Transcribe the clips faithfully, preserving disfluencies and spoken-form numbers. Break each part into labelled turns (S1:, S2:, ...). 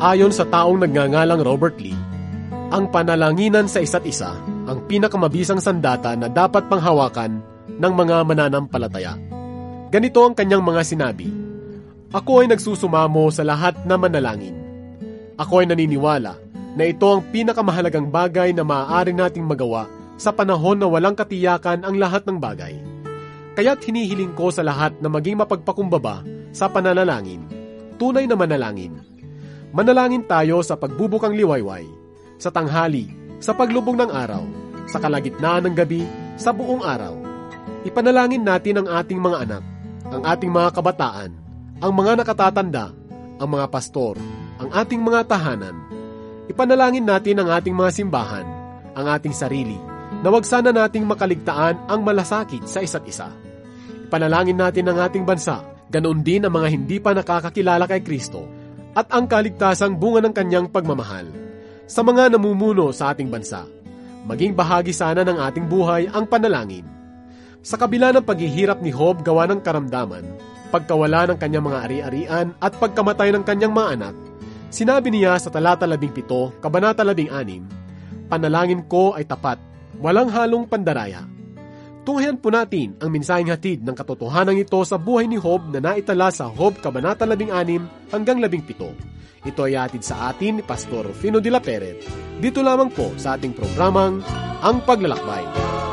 S1: Ayon sa taong nagngangalang Robert Lee, ang panalanginan sa isa't isa ang pinakamabisang sandata na dapat panghawakan ng mga mananampalataya. Ganito ang kanyang mga sinabi, "Ako ay nagsusumamo sa lahat na manalangin. Ako ay naniniwala na ito ang pinakamahalagang bagay na maaari nating magawa sa panahon na walang katiyakan ang lahat ng bagay. Kaya't hinihiling ko sa lahat na maging mapagpakumbaba sa pananalangin, tunay na manalangin. Manalangin tayo sa pagbubukang liwayway, sa tanghali, sa paglubog ng araw, sa kalagitnaan ng gabi, sa buong araw. Ipanalangin natin ang ating mga anak, ang ating mga kabataan, ang mga nakatatanda, ang mga pastor, ang ating mga tahanan. Ipanalangin natin ang ating mga simbahan, ang ating sarili, na wag sana nating makaligtaan ang malasakit sa isa't isa. Ipanalangin natin ang ating bansa, ganoon din ang mga hindi pa nakakakilala kay Kristo, at ang kaligtasang bunga ng kanyang pagmamahal. Sa mga namumuno sa ating bansa, maging bahagi sana ng ating buhay ang panalangin. Sa kabila ng paghihirap ni Job gawa ng karamdaman, pagkawala ng kanyang mga ari-arian at pagkamatay ng kanyang mga anak, sinabi niya sa talata labing pito, kabanata labing anim, "Panalangin ko ay tapat, walang halong pandaraya." Tunghayan po natin ang mensaheng hatid ng katotohanan ito sa buhay ni Job na naitala sa Job kabanata labing anim hanggang labing pito. Ito ay hatid sa atin ni Pastor Rufino de la Peret, dito lamang po sa ating programang Ang Paglalakbay.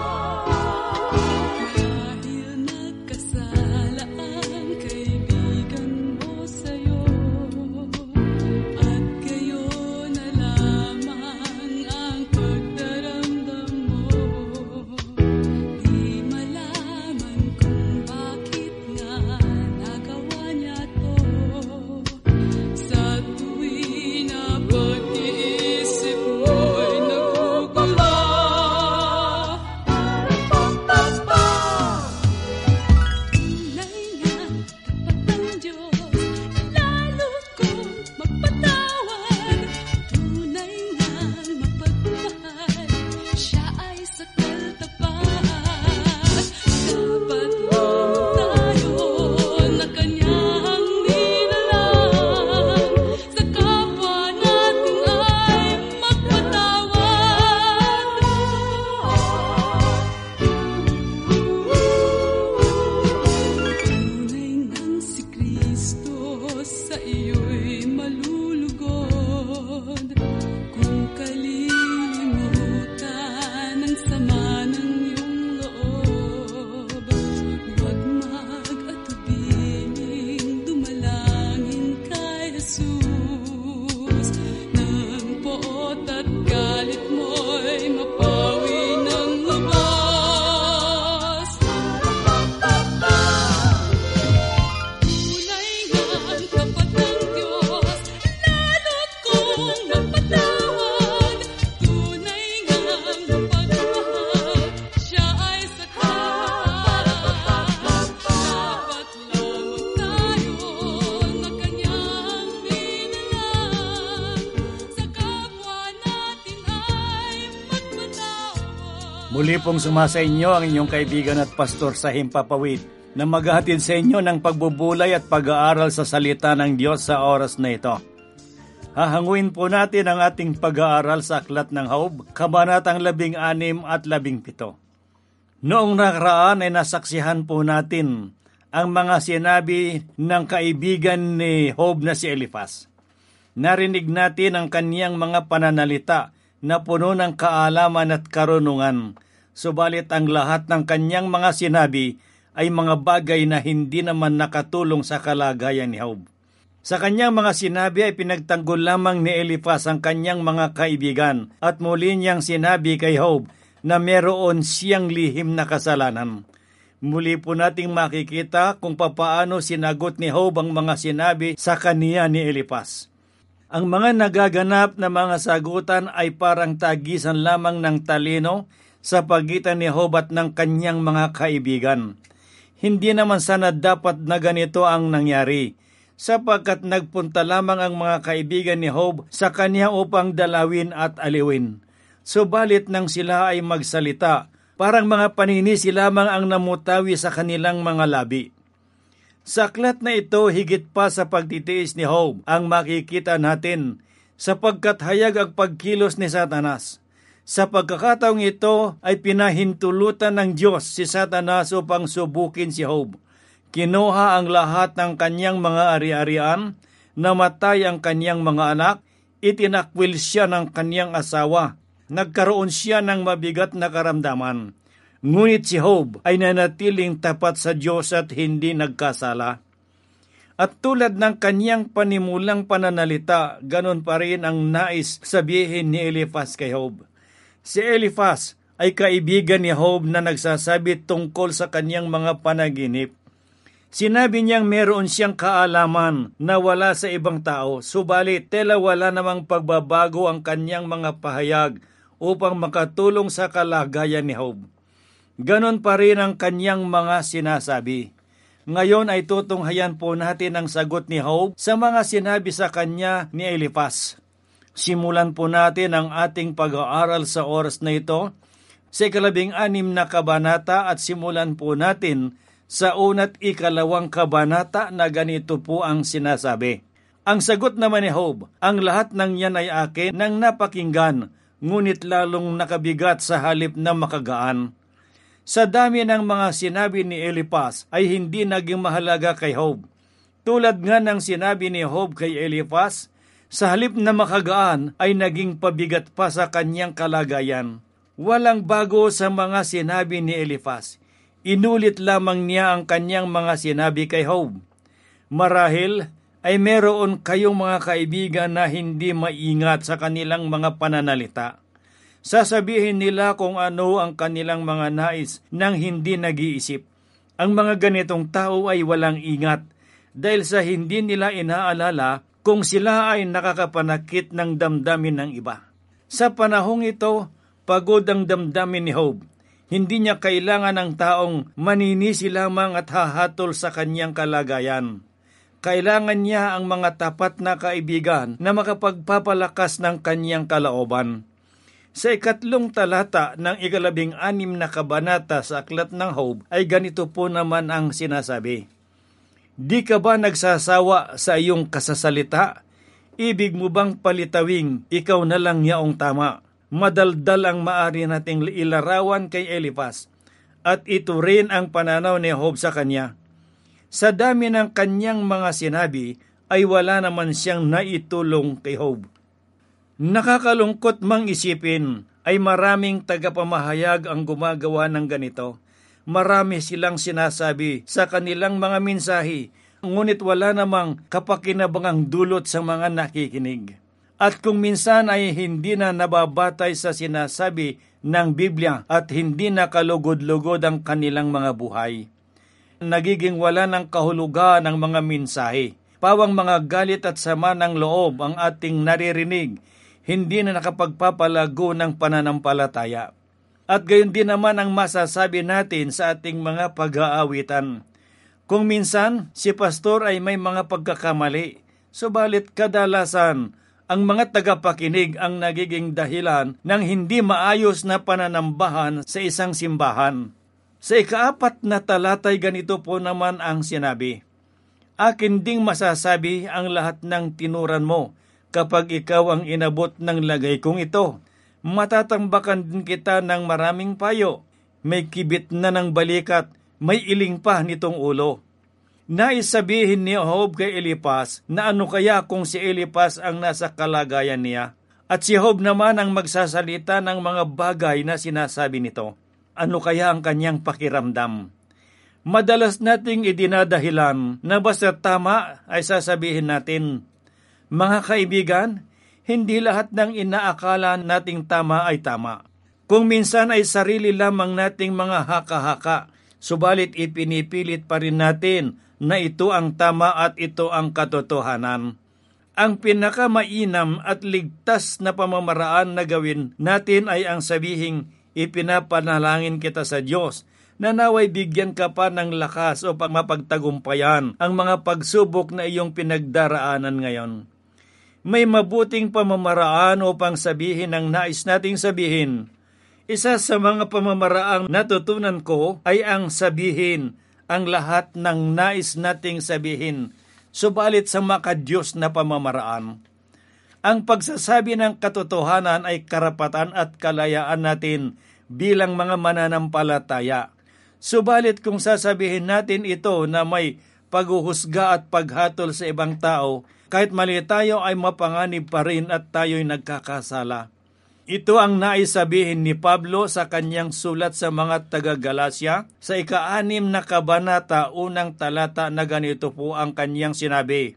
S2: Muli pong sumasa inyo ang inyong kaibigan at pastor sa Himpapawid na maghahatid sa inyo ng pagbubulay at pag-aaral sa salita ng Diyos sa oras na ito. Hahanguin po natin ang ating pag-aaral sa Aklat ng Job, kabanatang labing anim at labing pito. Noong nakaraan ay nasaksihan po natin ang mga sinabi ng kaibigan ni Job na si Eliphaz. Narinig natin ang kaniyang mga pananalita na puno ng kaalaman at karunungan. Subalit ang lahat ng kanyang mga sinabi ay mga bagay na hindi naman nakatulong sa kalagayan ni Job. Sa kanyang mga sinabi ay pinagtanggol lamang ni Eliphaz ang kanyang mga kaibigan at muli niyang sinabi kay Job na meron siyang lihim na kasalanan. Muli po nating makikita kung papaano sinagot ni Job ang mga sinabi sa kaniya ni Eliphaz. Ang mga nagaganap na mga sagutan ay parang tagisan lamang ng talino sa pagitan ni Job at ng kanyang mga kaibigan. Hindi naman sana dapat na ganito ang nangyari, sapagkat nagpunta lamang ang mga kaibigan ni Job sa kanya upang dalawin at aliwin. Subalit nang sila ay magsalita, parang mga paninisi lamang ang namutawi sa kanilang mga labi. Sa aklat na ito, higit pa sa pagtitiis ni Job ang makikita natin sapagkat hayag ang pagkilos ni Satanas. Sa pagkakataong ito ay pinahintulutan ng Diyos si Satanas upang subukin si Job. Kinuha ang lahat ng kanyang mga ari-arian, namatay ang kanyang mga anak, itinakwil siya ng kanyang asawa, nagkaroon siya ng mabigat na karamdaman. Ngunit si Job ay nanatiling tapat sa Diyos at hindi nagkasala. At tulad ng kanyang panimulang pananalita, ganon pa rin ang nais sabihin ni Eliphaz kay Job. Si Eliphaz ay kaibigan ni Job na nagsasabi tungkol sa kanyang mga panaginip. Sinabi niyang meron siyang kaalaman na wala sa ibang tao, subalit tela wala namang pagbabago ang kanyang mga pahayag upang makatulong sa kalagayan ni Job. Ganon pa rin ang kanyang mga sinasabi. Ngayon ay tutunghayan po natin ang sagot ni Job sa mga sinabi sa kanya ni Eliphaz. Simulan po natin ang ating pag-aaral sa oras na ito sa ikalabing anim na kabanata at simulan po natin sa una't ikalawang kabanata na ganito po ang sinasabi. Ang sagot naman ni Job, ang lahat ng yan ay akin nang napakinggan, ngunit lalong nakabigat sa halip na makagaan. Sa dami ng mga sinabi ni Eliphaz ay hindi naging mahalaga kay Job. Tulad nga ng sinabi ni Job kay Eliphaz, sa halip na makagaan ay naging pabigat pa sa kanyang kalagayan. Walang bago sa mga sinabi ni Eliphaz. Inulit lamang niya ang kanyang mga sinabi kay Job. Marahil ay meron kayong mga kaibigan na hindi maingat sa kanilang mga pananalita. Sasabihin nila kung ano ang kanilang mga nais nang hindi nag-iisip. Ang mga ganitong tao ay walang ingat dahil sa hindi nila inaalala kung sila ay nakakapanakit ng damdamin ng iba. Sa panahong ito, pagod ang damdamin ni Job. Hindi niya kailangan ng taong maninisi lamang at hahatol sa kanyang kalagayan. Kailangan niya ang mga tapat na kaibigan na makapagpapalakas ng kanyang kalooban. Sa ikatlong talata ng ikalabing anim na kabanata sa aklat ng Job ay ganito po naman ang sinasabi. Di ka ba nagsasawa sa iyong kasasalita? Ibig mo bang palitawing ikaw na lang yaong tama? Madaldal ang maari nating ilarawan kay Eliphaz, at ito rin ang pananaw ni Job sa kanya. Sa dami ng kanyang mga sinabi ay wala naman siyang naitulong kay Job. Nakakalungkot mang isipin ay maraming tagapamahayag ang gumagawa ng ganito. Marami silang sinasabi sa kanilang mga mensahe, ngunit wala namang kapakinabangang dulot sa mga nakikinig. At kung minsan ay hindi na nababatay sa sinasabi ng Biblia at hindi na kalugod-lugod ang kanilang mga buhay. Nagiging wala ng kahulugan ang mga mensahe. Pawang mga galit at sama ng loob ang ating naririnig, hindi na nakapagpapalago ng pananampalataya. At gayon din naman ang masasabi natin sa ating mga pag-aawitan. Kung minsan, si pastor ay may mga pagkakamali, subalit kadalasan, ang mga tagapakinig ang nagiging dahilan ng hindi maayos na pananambahan sa isang simbahan. Sa ikaapat na talatay ganito po naman ang sinabi, akin ding masasabi ang lahat ng tinuran mo kapag ikaw ang inabot ng lagay kong ito. Matatambakan din kita ng maraming payo. May kibit na ng balikat, may iling pa nitong ulo. Nais sabihin ni Job kay Eliphaz na ano kaya kung si Eliphaz ang nasa kalagayan niya? At si Job naman ang magsasalita ng mga bagay na sinasabi nito. Ano kaya ang kanyang pakiramdam? Madalas nating idinadahilan na basta tama ay sasabihin natin, mga kaibigan, hindi lahat ng inaakala nating tama ay tama. Kung minsan ay sarili lamang nating mga haka-haka, subalit ipinipilit pa rin natin na ito ang tama at ito ang katotohanan. Ang pinakamainam at ligtas na pamamaraan na gawin natin ay ang sabihing ipinapanalangin kita sa Diyos na naway bigyan ka pa ng lakas o mapagtagumpayan ang mga pagsubok na iyong pinagdaraanan ngayon. May mabuting pamamaraan upang sabihin ang nais nating sabihin. Isa sa mga pamamaraang natutunan ko ay ang sabihin, ang lahat ng nais nating sabihin, subalit sa makadiyos na pamamaraan. Ang pagsasabi ng katotohanan ay karapatan at kalayaan natin bilang mga mananampalataya. Subalit kung sasabihin natin ito na may paghuhusga at paghatol sa ibang tao, kahit mali tayo ay mapanganib pa rin at tayo'y nagkakasala. Ito ang nais sabihin ni Pablo sa kanyang sulat sa mga taga-Galasya sa ika-anim na kabanata, unang talata na ganito po ang kanyang sinabi.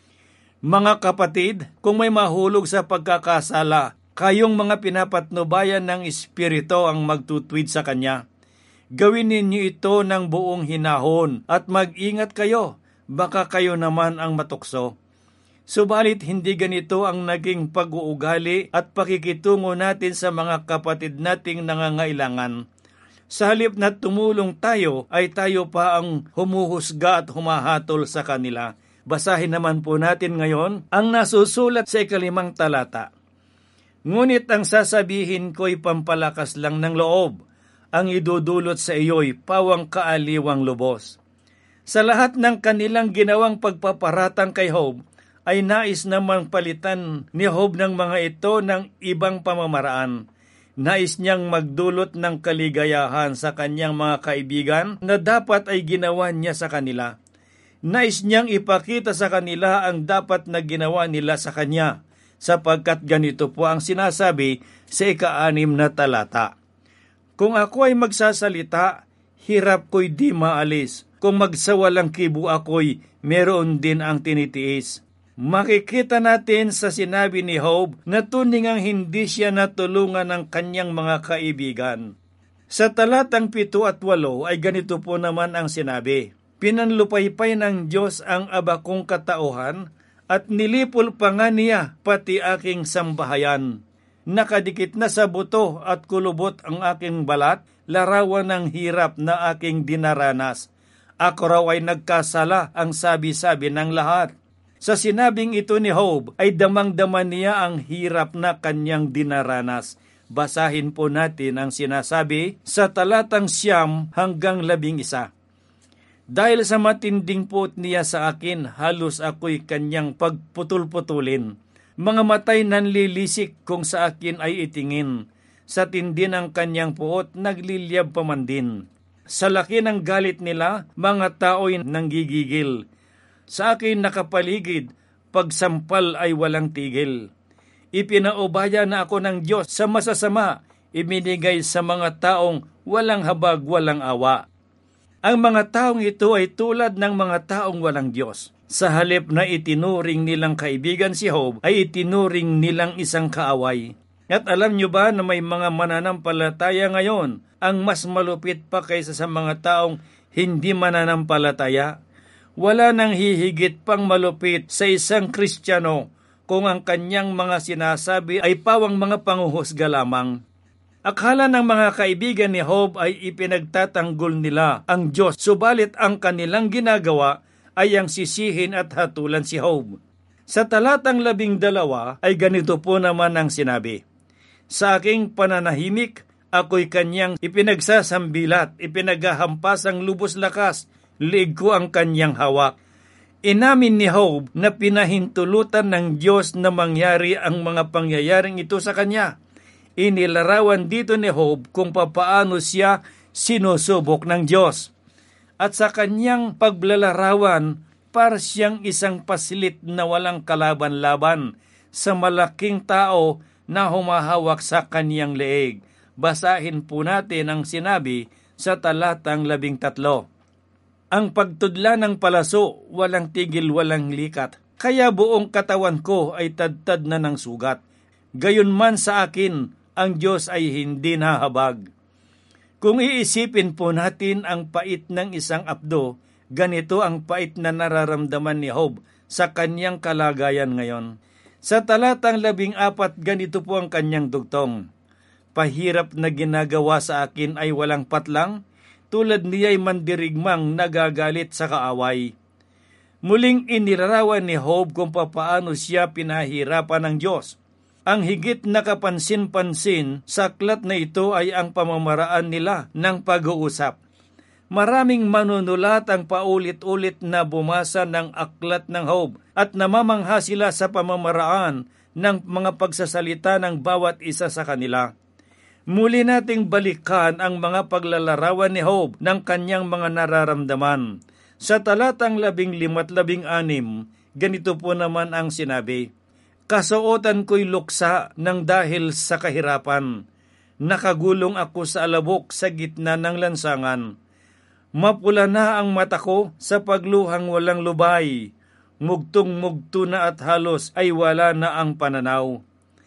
S2: Mga kapatid, kung may mahulog sa pagkakasala, kayong mga pinapatnubayan ng Espiritu ang magtutwid sa kanya. Gawin ninyo ito ng buong hinahon at mag-ingat kayo, baka kayo naman ang matukso. Subalit hindi ganito ang naging pag-uugali at pakikitungo natin sa mga kapatid nating nangangailangan. Sa halip na tumulong tayo, ay tayo pa ang humuhusga at humahatol sa kanila. Basahin naman po natin ngayon ang nasusulat sa ikalimang talata. Ngunit ang sasabihin ko'y pampalakas lang ng loob, ang idudulot sa iyo'y pawang kaaliwang lubos. Sa lahat ng kanilang ginawang pagpaparatang kay Job, ay nais namang palitan ni Job ng mga ito ng ibang pamamaraan. Nais niyang magdulot ng kaligayahan sa kanyang mga kaibigan na dapat ay ginawa niya sa kanila. Nais niyang ipakita sa kanila ang dapat na ginawa nila sa kanya, sapagkat ganito po ang sinasabi sa ika-anim na talata. Kung ako ay magsasalita, hirap ko'y di maalis. Kung magsawalang kibo ako'y meron din ang tinitiis. Makikita natin sa sinabi ni Job na tuningang hindi siya natulungan ng kanyang mga kaibigan. Sa talatang pito at walo ay ganito po naman ang sinabi. Pinanlupaypay ng Diyos ang aba kong katauhan at nilipol pa nga niya pati aking sambahayan. Nakadikit na sa buto at kulubot ang aking balat, larawan ng hirap na aking dinaranas. Ako raw ay nagkasala ang sabi-sabi ng lahat. Sa sinabing ito ni Job ay damang-dama niya ang hirap na kanyang dinaranas. Basahin po natin ang sinasabi sa talatang siyam hanggang labing isa. Dahil sa matinding puot niya sa akin, halos ako'y kanyang pagputol-putulin. Mga matay nanlilisik kung sa akin ay itingin. Sa tindi ng kanyang puot, nagliliyab pa man din. Sa laki ng galit nila, mga tao'y nanggigigil. Sa akin nakapaligid, pagsampal ay walang tigil. Ipinaubaya na ako ng Diyos sa masasama, ibinigay sa mga taong walang habag, walang awa. Ang mga taong ito ay tulad ng mga taong walang Diyos. Sa halip na itinuring nilang kaibigan si Job, ay itinuring nilang isang kaaway. At alam nyo ba na may mga mananampalataya ngayon ang mas malupit pa kaysa sa mga taong hindi mananampalataya? Wala nang hihigit pang malupit sa isang Kristiyano kung ang kanyang mga sinasabi ay pawang mga panguhusga lamang. Akala ng mga kaibigan ni Job ay ipinagtatanggol nila ang Diyos, subalit ang kanilang ginagawa ay ang sisihin at hatulan si Job. Sa talatang labing dalawa ay ganito po naman ang sinabi. Sa aking pananahimik, ako'y kanyang ipinagsasambilat, ipinaghahampas ang lubos lakas, liig ko ang kanyang hawak. Inamin ni Job na pinahintulutan ng Diyos na mangyari ang mga pangyayaring ito sa kanya. Inilarawan dito ni Job kung papaano siya sinusubok ng Diyos. At sa kanyang paglalarawan, para siyang isang pasilit na walang kalaban-laban sa malaking tao na humahawak sa kanyang leeg. Basahin po natin ang sinabi sa talatang labing tatlo. Ang pagtudla ng palaso, walang tigil, walang likat. Kaya buong katawan ko ay tadtad na ng sugat. Gayon man sa akin, ang Diyos ay hindi nahabag. Kung iisipin po natin ang pait ng isang apdo, ganito ang pait na nararamdaman ni Job sa kanyang kalagayan ngayon. Sa talatang labing apat, ganito po ang kanyang dugtong. Pahirap na ginagawa sa akin ay walang patlang, tulad niya'y mandirigmang nagagalit sa kaaway. Muling inilarawan ni Job kung papaano siya pinahirapan ng Diyos. Ang higit na kapansin-pansin sa aklat na ito ay ang pamamaraan nila ng pag-uusap. Maraming manunulat ang paulit-ulit na bumasa ng aklat ng Job at namamangha sila sa pamamaraan ng mga pagsasalita ng bawat isa sa kanila. Muli nating balikan ang mga paglalarawan ni Job ng kanyang mga nararamdaman. Sa talatang labing lima't labing anim, ganito po naman ang sinabi, "Kasuotan ko'y luksa ng dahil sa kahirapan. Nakagulong ako sa alabok sa gitna ng lansangan. Mapula na ang mata ko sa pagluhang walang lubay. Mugtong-mugto na at halos ay wala na ang pananaw."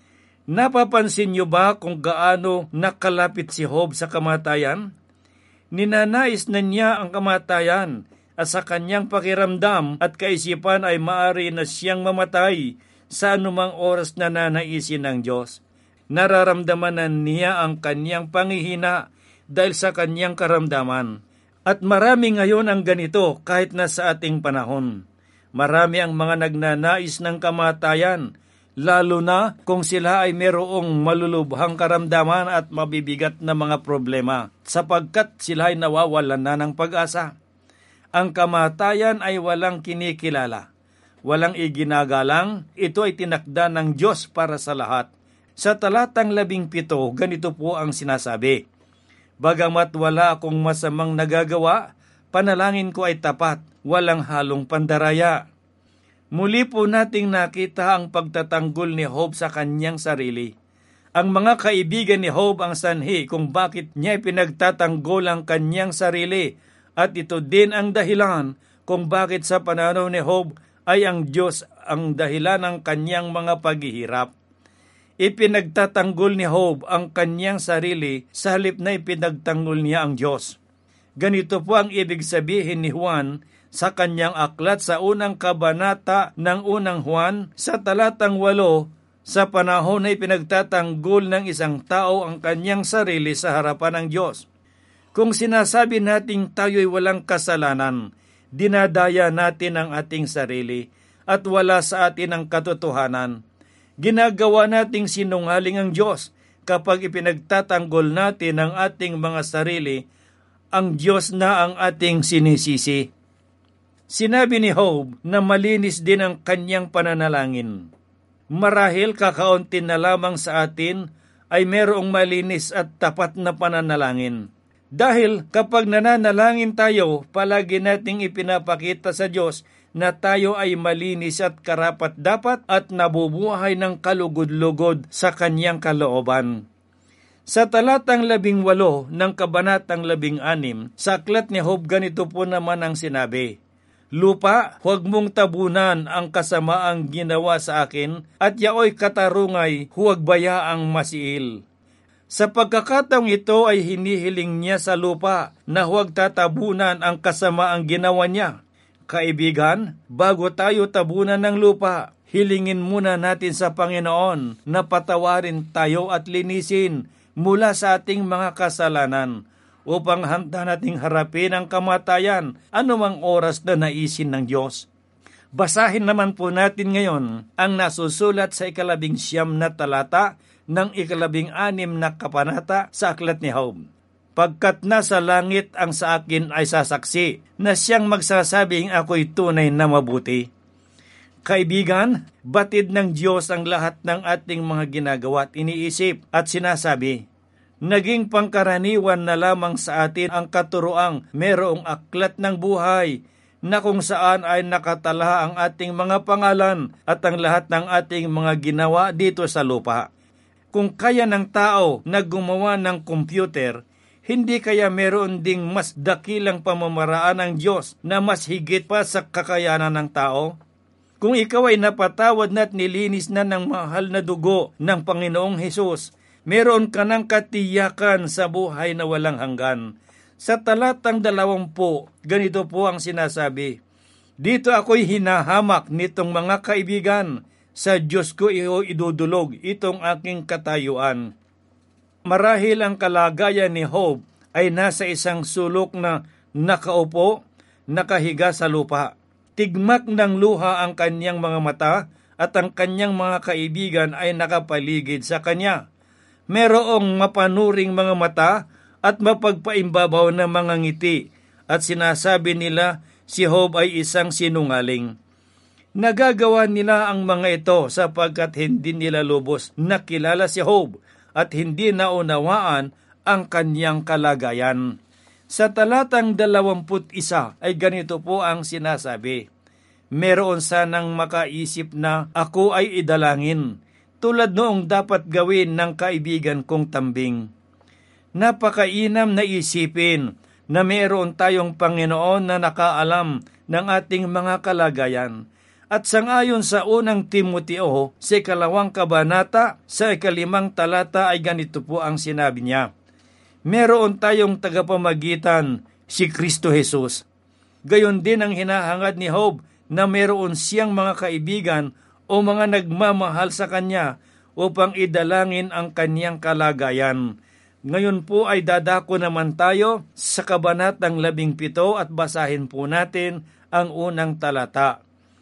S2: Napapansin niyo ba kung gaano nakalapit si Job sa kamatayan? Ninanais na niya ang kamatayan at sa kanyang pakiramdam at kaisipan ay maaari na siyang mamatay sa anumang oras na nanaisin ng Diyos. Nararamdaman na niya ang kanyang panghihina dahil sa kanyang karamdaman. At marami ngayon ang ganito kahit na sa ating panahon. Marami ang mga nagnanais ng kamatayan, lalo na kung sila ay merong malulubhang karamdaman at mabibigat na mga problema, sapagkat sila ay nawawalan na ng pag-asa. Ang kamatayan ay walang kinikilala, walang iginagalang, ito ay tinakda ng Diyos para sa lahat. Sa talatang labing pito, ganito po ang sinasabi, "Bagamat wala akong masamang nagagawa, panalangin ko ay tapat, walang halong pandaraya." Muli po nating nakita ang pagtatanggol ni Job sa kanyang sarili. Ang mga kaibigan ni Job ang sanhi kung bakit niya pinagtatanggol ang kanyang sarili, at ito din ang dahilan kung bakit sa pananaw ni Job ay ang Diyos ang dahilan ng kanyang mga paghihirap. Ipinagtatanggol ni Job ang kanyang sarili sa halip na ipinagtanggol niya ang Diyos. Ganito po ang ibig sabihin ni Juan sa kanyang aklat sa unang kabanata ng unang Juan sa talatang walo, sa panahon na ipinagtatanggol ng isang tao ang kanyang sarili sa harapan ng Diyos. Kung sinasabi nating tayo'y walang kasalanan, dinadaya natin ang ating sarili at wala sa atin ang katotohanan. Ginagawa nating sinungaling ang Diyos kapag ipinagtatanggol natin ang ating mga sarili, ang Diyos na ang ating sinisisi. Sinabi ni Job na malinis din ang kanyang pananalangin. Marahil kakaunti na lamang sa atin ay merong malinis at tapat na pananalangin. Dahil kapag nananalangin tayo, palagi nating ipinapakita sa Diyos na tayo ay malinis at karapat-dapat at nabubuhay ng kalugod-lugod sa kanyang kalooban. Sa talatang labing walo ng kabanatang labing anim, sa aklat ni Job, ganito po naman ang sinabi, "Lupa, huwag mong tabunan ang kasamaang ginawa sa akin, at yaoy katarungay, huwag bayaang masiil." Sa pagkakataong ito ay hinihiling niya sa lupa na huwag tatabunan ang kasamaang ginawa niya. Kaibigan, bago tayo tabunan ng lupa, hilingin muna natin sa Panginoon na patawarin tayo at linisin mula sa ating mga kasalanan, upang handa nating harapin ang kamatayan anumang oras na naisin ng Diyos. Basahin naman po natin ngayon ang nasusulat sa ikalabing siyam na talata ng ikalabing anim na kabanata sa aklat ni Job. "Pagkat nasa langit ang sa akin ay sasaksi na siyang magsasabing ako'y tunay na mabuti." Kaibigan, batid ng Diyos ang lahat ng ating mga ginagawa at iniisip at sinasabi, naging pangkaraniwan na lamang sa atin ang katuroang merong aklat ng buhay na kung saan ay nakatala ang ating mga pangalan at ang lahat ng ating mga ginawa dito sa lupa. Kung kaya ng tao na gumawa ng computer, hindi kaya meron ding mas dakilang pamamaraan ng Diyos na mas higit pa sa kakayanan ng tao? Kung ikaw ay napatawad na at nilinis na ng mahal na dugo ng Panginoong Hesus, meron ka ng katiyakan sa buhay na walang hanggan. Sa talatang dalawampu, ganito po ang sinasabi, "Dito ako'y hinahamak nitong mga kaibigan, sa Diyos ko iyo idudulog itong aking katayuan." Marahil ang kalagayan ni Job ay nasa isang sulok na nakaupo, nakahiga sa lupa. Tigmak ng luha ang kanyang mga mata at ang kanyang mga kaibigan ay nakapaligid sa kanya. Merong mapanuring mga mata at mapagpaimbabaw na mga ngiti at sinasabi nila si Job ay isang sinungaling. Nagagawa nila ang mga ito sapagkat hindi nila lubos nakilala si Job at hindi naunawaan ang kanyang kalagayan. Sa talatang dalawamput isa ay ganito po ang sinasabi, meron sanang makaisip na ako ay idalangin, tulad noong dapat gawin ng kaibigan kong Tambing. Napakainam na isipin na meron tayong Panginoon na nakaalam ng ating mga kalagayan. At sangayon sa unang Timoteo, sa ikalawang kabanata, sa ikalimang talata ay ganito po ang sinabi niya, meron tayong tagapamagitan, si Kristo Jesus. Gayon din ang hinahangad ni Job na meron siyang mga kaibigan o mga nagmamahal sa kanya upang idalangin ang kanyang kalagayan. Ngayon po ay dadako naman tayo sa kabanatang labing pito at basahin po natin ang unang talata.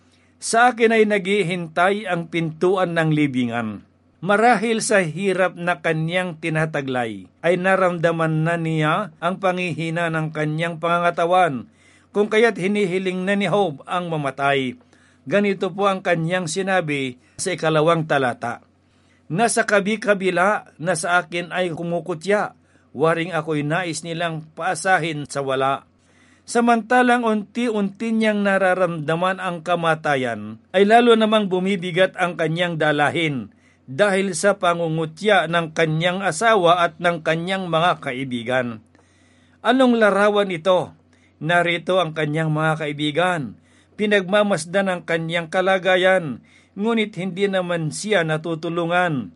S2: Sa akin ay naghihintay ang pintuan ng libingan. Marahil sa hirap na kanyang tinataglay, ay naramdaman na niya ang panghihina ng kanyang pangangatawan, kung kaya't hinihiling na ni Job ang mamatay. Ganito po ang kanyang sinabi sa ikalawang talata. Nasa kabi-kabila na sa akin ay kumukutya, waring ako'y nais nilang paasahin sa wala. Samantalang unti-unti niyang nararamdaman ang kamatayan, ay lalo namang bumibigat ang kanyang dalahin dahil sa pangungutya ng kanyang asawa at ng kanyang mga kaibigan. Anong larawan ito? Narito ang kanyang mga kaibigan. Pinagmamasdan ang kanyang kalagayan, ngunit hindi naman siya natutulungan.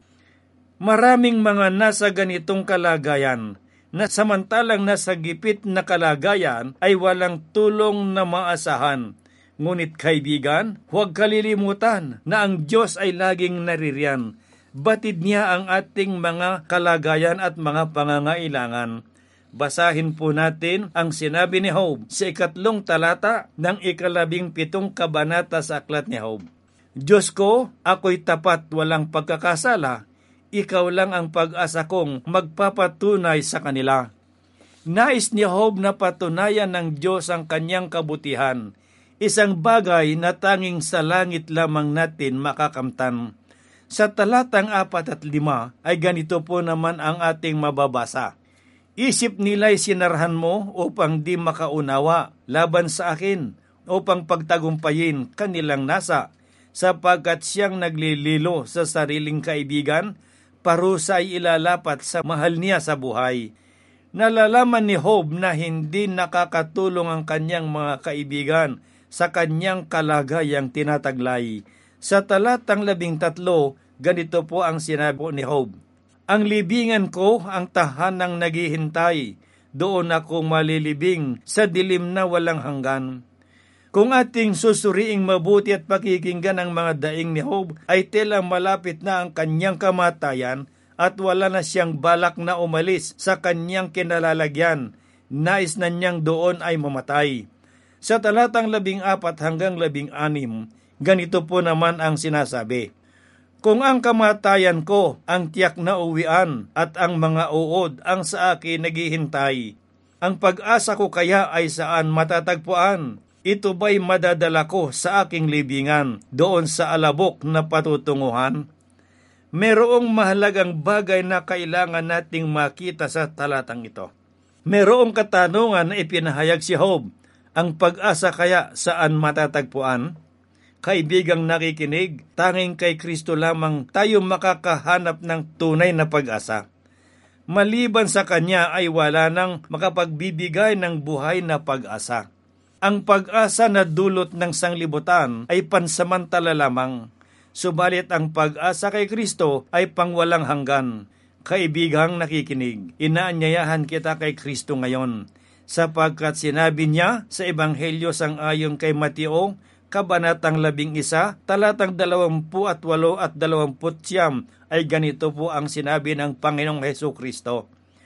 S2: Maraming mga nasa ganitong kalagayan, na samantalang nasa gipit na kalagayan ay walang tulong na maasahan. Ngunit kaibigan, huwag kalilimutan na ang Diyos ay laging naririyan. Batid niya ang ating mga kalagayan at mga pangangailangan. Basahin po natin ang sinabi ni Job sa ikatlong talata ng ikalabing pitong kabanata sa aklat ni Job. Diyos ko, ako'y tapat walang pagkakasala. Ikaw lang ang pag-asa kong magpapatunay sa kanila. Nais ni Job na patunayan ng Diyos ang kanyang kabutihan, isang bagay na tanging sa langit lamang natin makakamtan. Sa talatang apat at lima ay ganito po naman ang ating mababasa. Isip nila'y sinarhan mo upang di makaunawa laban sa akin, upang pagtagumpayin kanilang nasa, sapagkat siyang naglililo sa sariling kaibigan, parusa ay ilalapat sa mahal niya sa buhay. Nalalaman ni Job na hindi nakakatulong ang kanyang mga kaibigan sa kanyang kalagayang tinataglay. Sa talatang labing tatlo, ganito po ang sinabi ni Job. Ang libingan ko ang tahanang naghihintay, doon ako malilibing sa dilim na walang hanggan. Kung ating susuriing mabuti at pakikinggan ang mga daing ni Job, ay tila malapit na ang kanyang kamatayan at wala na siyang balak na umalis sa kanyang kinalalagyan. Nais na niyang doon ay mamatay. Sa talatang labing apat hanggang labing anim, ganito po naman ang sinasabi. Kung ang kamatayan ko ang tiyak na uwian at ang mga uod ang sa akin naghihintay, ang pag-asa ko kaya ay saan matatagpuan? Ito ba'y madadala ko sa aking libingan doon sa alabok na patutunguhan? Merong mahalagang bagay na kailangan nating makita sa talatang ito. Merong katanungan na ipinahayag si Job, ang pag-asa kaya saan matatagpuan? Kaibigang nakikinig, tanging kay Kristo lamang tayo makakahanap ng tunay na pag-asa. Maliban sa Kanya ay wala nang makapagbibigay ng buhay na pag-asa. Ang pag-asa na dulot ng sanglibutan ay pansamantala lamang, subalit ang pag-asa kay Kristo ay pangwalang hanggan. Kaibigang nakikinig, inaanyayahan kita kay Kristo ngayon, sapagkat sinabi niya sa Ebanghelyo sang-ayon kay Mateo, Kabanatang labing isa, talatang dalawampu at walo at dalawamput siyam, ay ganito po ang sinabi ng Panginoong Hesukristo.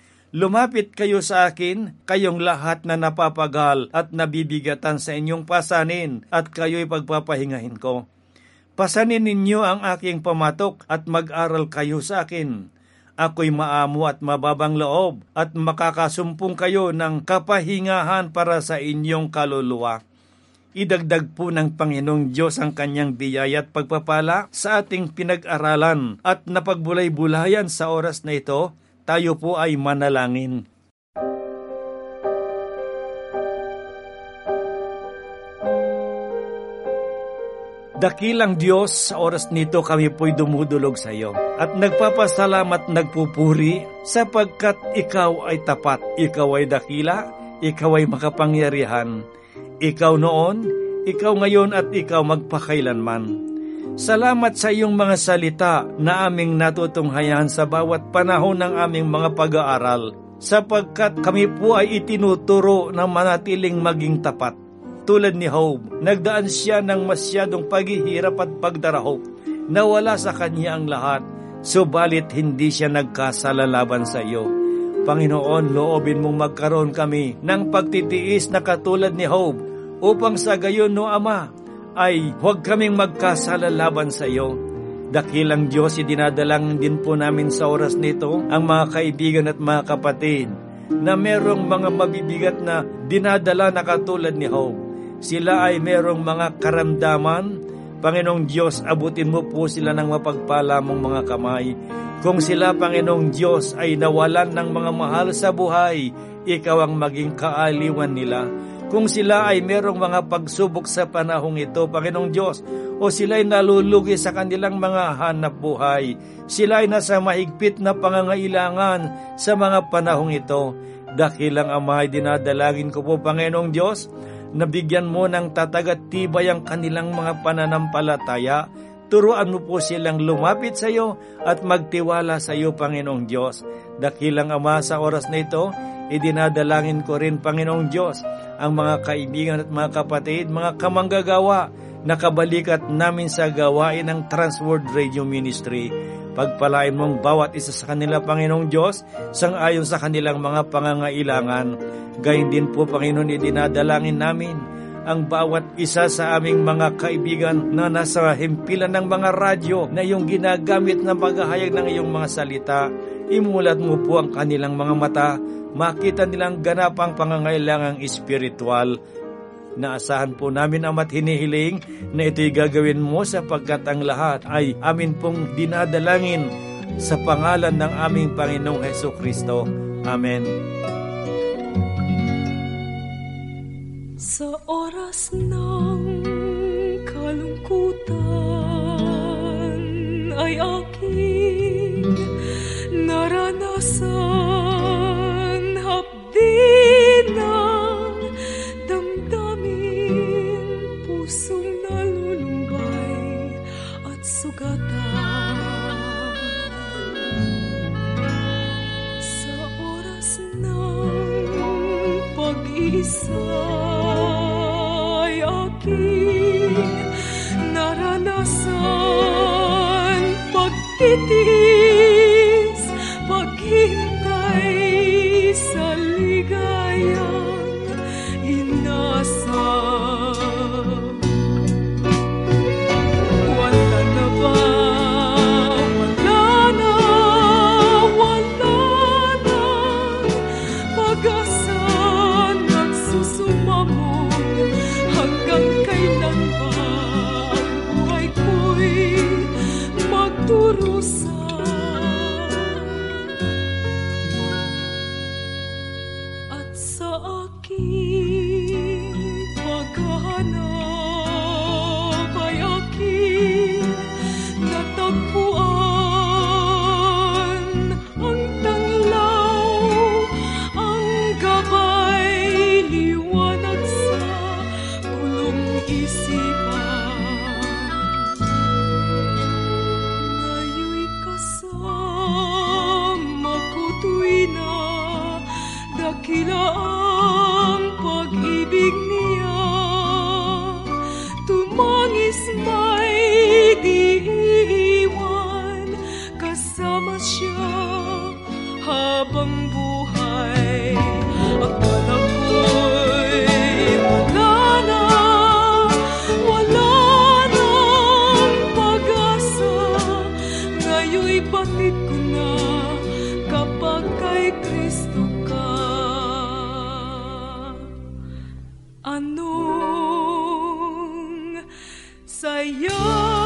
S2: Lumapit kayo sa akin, kayong lahat na napapagal at nabibigatan sa inyong pasanin, at kayo'y pagpapahingahin ko. Pasanin ninyo ang aking pamatok at mag-aral kayo sa akin. ako'y maamo at mababang loob at makakasumpong kayo ng kapahingahan para sa inyong kaluluwa. Idagdag po ng Panginoong Diyos ang kanyang biyaya at pagpapala sa ating pinag-aralan at napagbulay-bulayan sa oras na ito. Tayo po ay manalangin. Dakilang Diyos, sa oras nito kami po'y dumudulog sa iyo at nagpapasalamat, nagpupuri sapagkat ikaw ay tapat, ikaw ay dakila, ikaw ay makapangyarihan. Ikaw noon, ikaw ngayon at ikaw magpakailanman. Salamat sa iyong mga salita na aming natutunghayan sa bawat panahon ng aming mga pag-aaral sapagkat kami po ay itinuturo na manatiling maging tapat. Tulad ni Job, nagdaan siya ng masyadong paghihirap at pagdarahop. Nawala sa kanya ang lahat, subalit hindi siya nagkasala laban sa iyo. Panginoon, loobin mong magkaroon kami ng pagtitiis na katulad ni Job, upang sa gayon, no Ama, ay huwag kaming magkasala laban sa iyo. Dakilang Diyos, idinadalang din po namin sa oras nito ang mga kaibigan at mga kapatid na merong mga mabibigat na dinadala na katulad ni Job. Sila ay merong mga karamdaman. Panginoong Diyos, abutin mo po sila ng mapagpala mong mga kamay. Kung sila, Panginoong Diyos, ay nawalan ng mga mahal sa buhay, ikaw ang maging kaaliwan nila. Kung sila ay merong mga pagsubok sa panahong ito, Panginoong Diyos, o sila ay nalulugi sa kanilang mga hanap buhay, sila ay nasa mahigpit na pangangailangan sa mga panahong ito, dakilang Ama, ay dinadalangin ko po, Panginoong Diyos, nabigyan mo ng tatag at tibay ang kanilang mga pananampalataya. Turuan mo po silang lumapit sa iyo at magtiwala sa iyo, Panginoong Diyos. Dakilang Ama, sa oras na ito, idinadalangin ko rin, Panginoong Diyos, ang mga kaibigan at mga kapatid, mga kamanggagawa na kabalikat namin sa gawain ng Transworld Radio Ministry. Pagpalain mong bawat isa sa kanila, Panginoong Diyos, sang-ayon sa kanilang mga pangangailangan. Gayun din po, Panginoon, idinadalangin namin ang bawat isa sa aming mga kaibigan na nasa himpilan ng mga radyo na iyong ginagamit na paghahayag ng iyong mga salita. Imulat mo po ang kanilang mga mata, makita nilang ganapang pangangailangang espiritual. Naasahan po namin, Ama't hinihiling na ito'y gagawin mo sapagkat ang lahat ay amin pong dinadalangin sa pangalan ng aming Panginoong Hesukristo. Amen.
S3: Sa oras ng kalungkutan ay aking naranasan, hapdi ng damdamin, pusong nalulumbay at sugatan. Sa oras ng pag-iisa ay aking naranasan, pagtitiis, paghintay sa ligayang inasam. Wala na ba? Wala na, wala na pag-asa nagsusumamo. Hanggang kailan ba ang buhay ko'y magdurusa? At sa aking paghahanap ay aking natagpuan ang tanglaw, ang gabay, liwanag sa gulong isipan. Ngayon'y kasama ko tuwi na, dakila ang pag sa'yo.